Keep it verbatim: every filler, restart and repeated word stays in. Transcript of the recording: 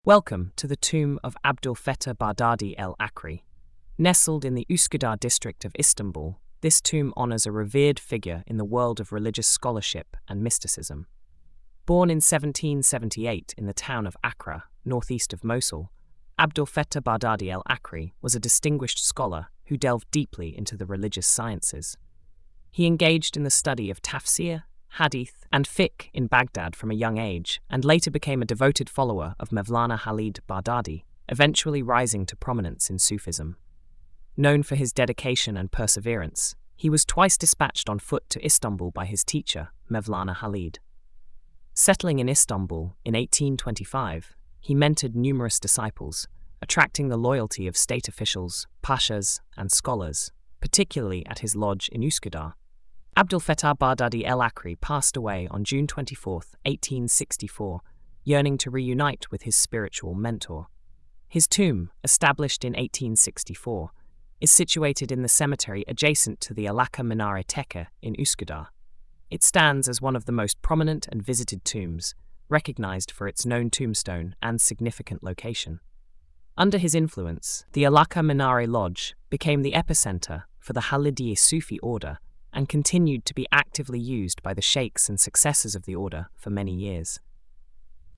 Welcome to the tomb of Abdul Fettah Bardadi el Akri. Nestled in the Üsküdar district of Istanbul, this tomb honors a revered figure in the world of religious scholarship and mysticism. Born in seventeen seventy-eight in the town of Accra, northeast of Mosul, Abdul Fettah Bardadi el Akri was a distinguished scholar who delved deeply into the religious sciences. He engaged in the study of tafsir, hadith, and fiqh in Baghdad from a young age, and later became a devoted follower of Mevlana Khalid Bardadi, eventually rising to prominence in Sufism. Known for his dedication and perseverance, he was twice dispatched on foot to Istanbul by his teacher, Mevlana Khalid. Settling in Istanbul in eighteen twenty-five, he mentored numerous disciples, attracting the loyalty of state officials, pashas, and scholars, particularly at his lodge in Üsküdar. Abdul Fettah Bardadi el Akri passed away on June twenty-fourth, eighteen sixty-four, yearning to reunite with his spiritual mentor. His tomb, established in eighteen sixty-four, is situated in the cemetery adjacent to the Alaka Minare Tekke in Üsküdar. It stands as one of the most prominent and visited tombs, recognized for its known tombstone and significant location. Under his influence, the Alaka Minare Lodge became the epicenter for the Halidiyya Sufi order and continued to be actively used by the sheikhs and successors of the order for many years.